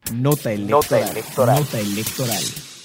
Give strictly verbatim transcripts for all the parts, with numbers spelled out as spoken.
Nota electoral. Nota electoral. Nota electoral.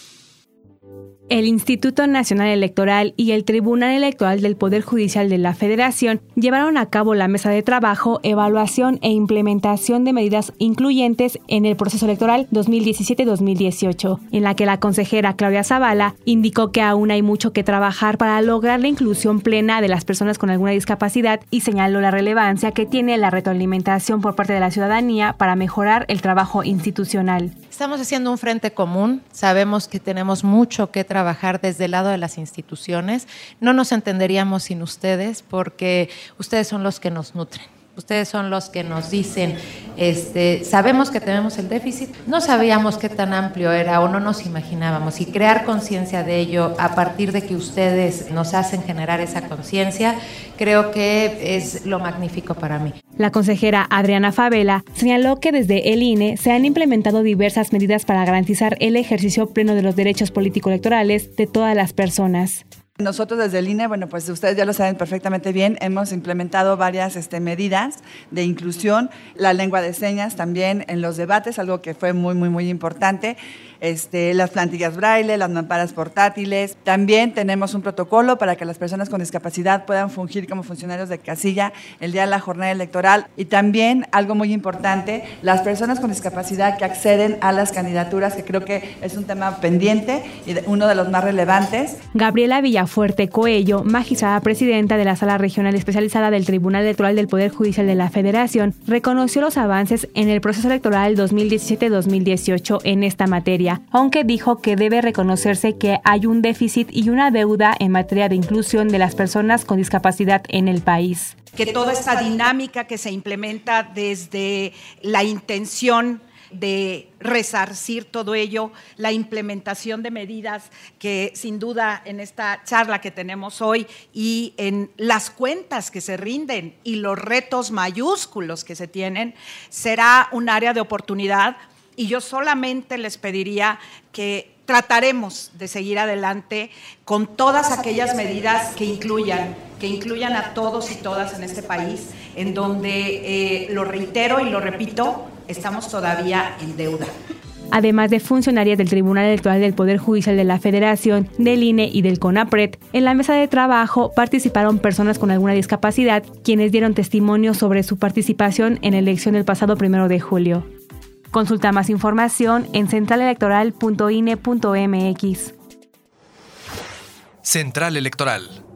El Instituto Nacional Electoral y el Tribunal Electoral del Poder Judicial de la Federación llevaron a cabo la mesa de trabajo, evaluación e implementación de medidas incluyentes en el proceso electoral dos mil diecisiete dos mil dieciocho, en la que la consejera Claudia Zavala indicó que aún hay mucho que trabajar para lograr la inclusión plena de las personas con alguna discapacidad y señaló la relevancia que tiene la retroalimentación por parte de la ciudadanía para mejorar el trabajo institucional. Estamos haciendo un frente común, sabemos que tenemos mucho que trabajar desde el lado de las instituciones. No nos entenderíamos sin ustedes porque ustedes son los que nos nutren. Ustedes son los que nos dicen, este, sabemos que tenemos el déficit, no sabíamos qué tan amplio era o no nos imaginábamos, y crear conciencia de ello a partir de que ustedes nos hacen generar esa conciencia, creo que es lo magnífico para mí. La consejera Adriana Favela señaló que desde el I N E se han implementado diversas medidas para garantizar el ejercicio pleno de los derechos político-electorales de todas las personas. Nosotros desde el I N E, bueno, pues ustedes ya lo saben perfectamente bien, hemos implementado varias este, medidas de inclusión, la lengua de señas también en los debates, algo que fue muy, muy, muy importante, este, las plantillas braille, las mamparas portátiles. También tenemos un protocolo para que las personas con discapacidad puedan fungir como funcionarios de casilla el día de la jornada electoral. Y también, algo muy importante, las personas con discapacidad que acceden a las candidaturas, que creo que es un tema pendiente y uno de los más relevantes. Gabriela Villafuerte Coello, magistrada presidenta de la Sala Regional Especializada del Tribunal Electoral del Poder Judicial de la Federación, reconoció los avances en el proceso electoral dos mil diecisiete dos mil dieciocho en esta materia, aunque dijo que debe reconocerse que hay un déficit y una deuda en materia de inclusión de las personas con discapacidad en el país. Que toda esta dinámica que se implementa desde la intención de resarcir todo ello, la implementación de medidas que sin duda en esta charla que tenemos hoy y en las cuentas que se rinden y los retos mayúsculos que se tienen, será un área de oportunidad, y yo solamente les pediría que trataremos de seguir adelante con todas aquellas medidas que incluyan, que incluyan a todos y todas en este país, en donde, eh, lo reitero y lo repito, estamos todavía en deuda. Además de funcionarias del Tribunal Electoral del Poder Judicial de la Federación, del I N E y del CONAPRED, en la mesa de trabajo participaron personas con alguna discapacidad, quienes dieron testimonio sobre su participación en la elección del pasado primero de julio. Consulta más información en central electoral punto i n e punto m x. Central Electoral.